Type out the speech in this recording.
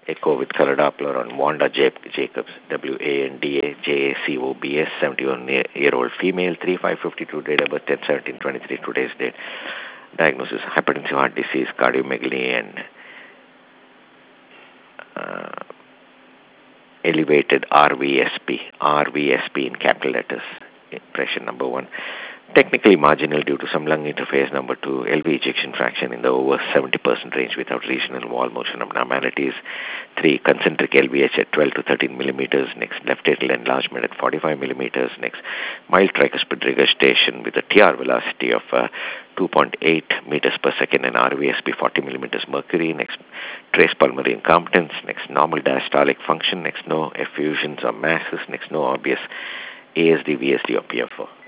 Echo with color Doppler on Wanda Jacobs, WANDA JACOBS, 71-year-old female, 3552, date of birth 10/17/23, today's date. Diagnosis: hypertensive heart disease, cardiomegaly, and uh, elevated RVSP in capital letters. Impression number one. Technically marginal due to some lung interface. Number two, LV ejection fraction in the over 70% range without regional wall motion abnormalities. Three, concentric LVH at 12 to 13 millimeters. Next, left atrial enlargement at 45 millimeters. Next, mild tricuspid regurgitation with a TR velocity of 2.8 meters per second and RVSP 40 millimeters mercury. Next, trace pulmonary incompetence. Next, normal diastolic function. Next, no effusions or masses. Next, no obvious ASD, VSD, or PFO.